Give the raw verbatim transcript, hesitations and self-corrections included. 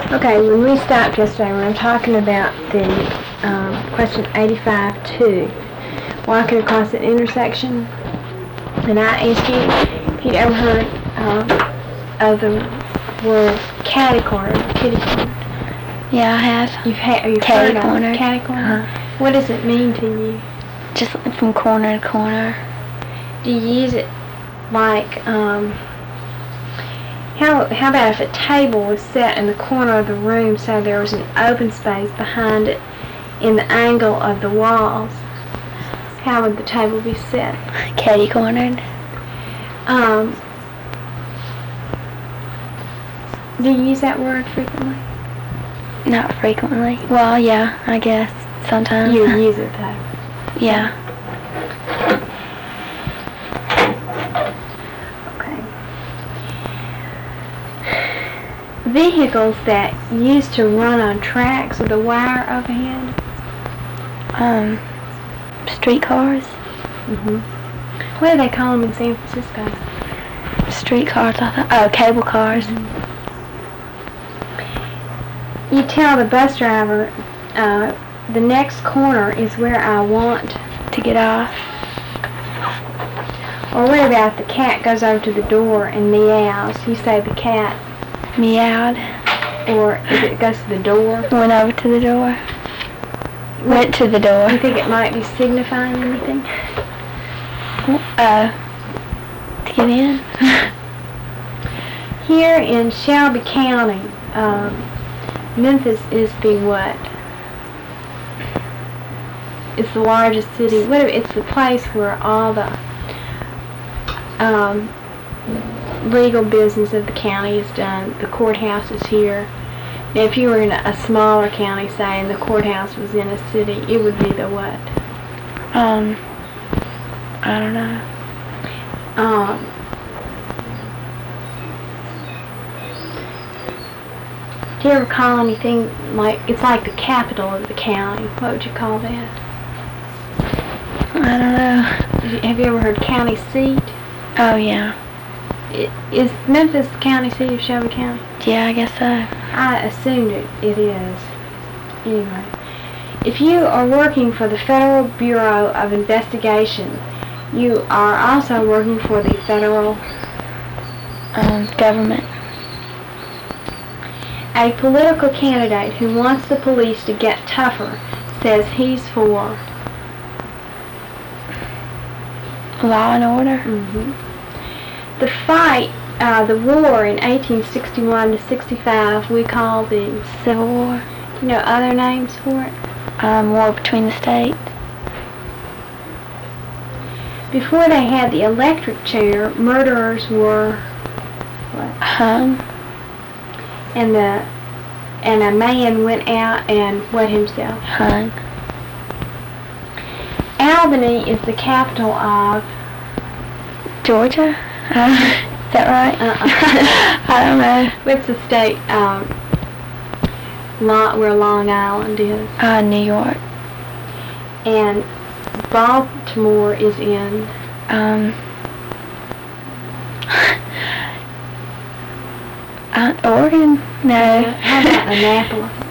Okay, when we stopped yesterday, we were talking about the um, question eighty-five two, walking across an intersection, and I asked you if you'd ever heard um, of the word catty corner, kitty corner. Yeah, I have. You've, ha- you've Catty heard corner. of it? Catty corner? Uh-huh. What does it mean to you? Just from corner to corner. Do you use it like, um, how, how about if a table was set in the corner of the room so there was an open space behind it in the angle of the walls? How would the table be set? Catty cornered. Um, do you use that word frequently? Not frequently. Well, yeah, I guess. Sometimes. You use it though. Yeah. Okay. Vehicles that used to run on tracks with a wire overhead. Um, streetcars. Mm-hmm. What do they call them in San Francisco? Streetcars, I thought. Oh, cable cars. Mm-hmm. You tell the bus driver, uh, the next corner is where I want To get off. Or what about the cat goes over to the door and meows? You say the cat, Meowed. or if it goes to the door. Went over to the door. Went to the door. Do you think it might be signifying anything? Uh, to get in. Here in Shelby County, um, Memphis is the what? It's the largest city. What? It's the place where all the um, legal business of the county is done. The courthouse is here. Now, if you were in a, a smaller county, say, and the courthouse was in a city, it would be the what? Um, I don't know. Um, do you ever call anything like, it's like the capital of the county? What would you call that? I don't know. Have you ever heard county seat? Oh, yeah. It, is Memphis the county seat of Shelby County? Yeah, I guess so. I assumed it, it is. Anyway, if you are working for the Federal Bureau of Investigation, you are also working for the federal Um, government. A political candidate who wants the police to get tougher says he's for Law and order. mm-hmm. the fight, uh, the war in eighteen sixty-one to sixty-five we call the Civil War. You know other names for it? Um, war between the states. Before they had the electric chair, murderers were what? Hung. And the and a man went out and what himself? Hung. Albany is the capital of Georgia? Uh, is that right? Uh-uh. I don't know. What's the state um, Long, where Long Island is? Uh, New York. And Baltimore is in Um, uh, Oregon? No. How about Annapolis?